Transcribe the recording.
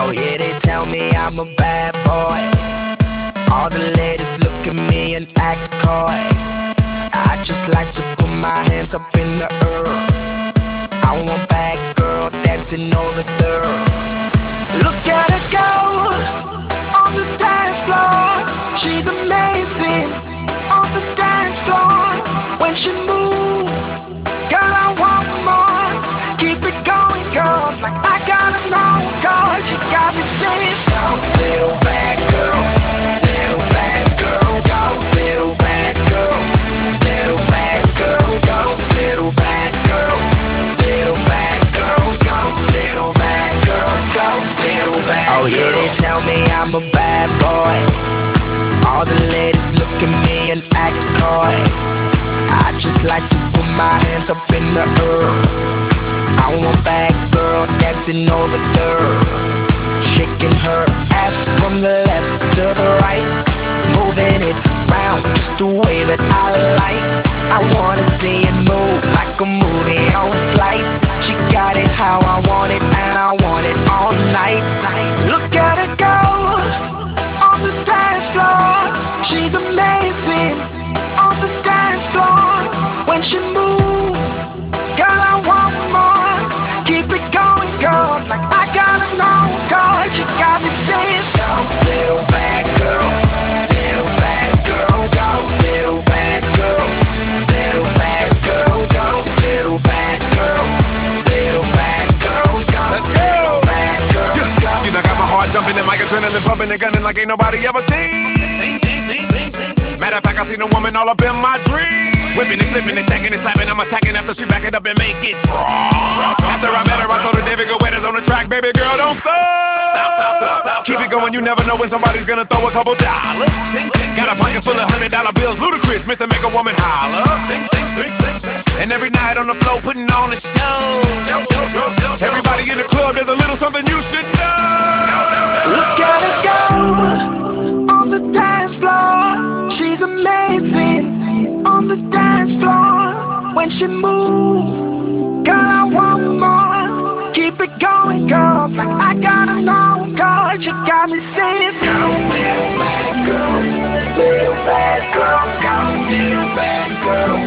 Oh yeah, they tell me I'm a bad boy. All the ladies look at me and act coy. I just like to put my hands up in the air. I want a bad girl dancing on the dirt. Look at her go on the dance floor. She's amazing on the dance floor. When she moves, girl, I want more. Keep it going, girl, like I gotta know, girl. She got me saying, go, little bad girl, little bad girl, go, little bad girl, little bad girl, go, little bad girl, little bad girl, go, little bad girl, go, little bad girl. Oh yeah, they tell me I'm a bad boy. All the ladies look at me and act coy. I just like to put my hands up in the air. I want a bad girl dancing on the dirt, shaking her ass from the left to the right, moving it round just the way that I like. I wanna see it move like a movie on flight. She got it how I want it, and I want it all night. Look at her go on the dance floor. She's amazing on the dance floor. When she moves, girl, I want more. Keep it going, girl, like I gotta know, girl. She got me saying, go, little bad girl, little bad girl, go, little bad girl, little bad girl, go, little bad girl, little bad girl, go. Let's go, little bad girl, go. You know, I got my heart jumping and my adrenaline pumping and gunning like ain't nobody ever seen. Matter of fact, I seen a woman all up in my dreams. Whipping and flipping and taking and slapping, I'm attacking after she back it up and make it raw. After I met her, I told her, David Guetta's on the track, baby girl, don't stop. Keep it going, you never know when somebody's gonna throw a couple dollars. Got a pocket full of $100 bills, ludicrous, Mr. Make a Woman Holler. And every night on the floor, putting on a show. Everybody in the club, there's a little something you should know. Look at her go on the dance floor. She's amazing on the dance floor. When she moves, girl, I want more. Keep it going, girl, like I gotta know, girl. She got me saying, go, little bad girl, little bad girl, go, little bad girl,